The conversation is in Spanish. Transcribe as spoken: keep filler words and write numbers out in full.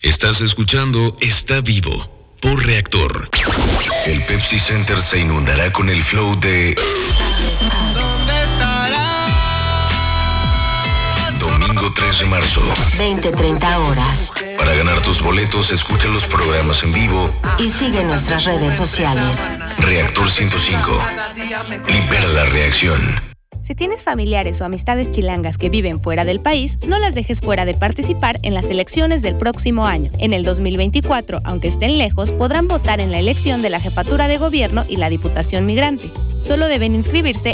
Estás escuchando Está Vivo por Reactor. El Pepsi Center se inundará con el flow de ¿Dónde estarás? Domingo tres de marzo. veinte treinta horas. Para ganar tus boletos, escucha los programas en vivo Y sigue nuestras redes sociales. Reactor ciento cinco. Libera la reacción. Si tienes familiares o amistades chilangas que viven fuera del país, no las dejes fuera de participar en las elecciones del próximo año. En el dos mil veinticuatro, aunque estén lejos, podrán votar en la elección de la jefatura de gobierno y la diputación migrante. Solo deben inscribirse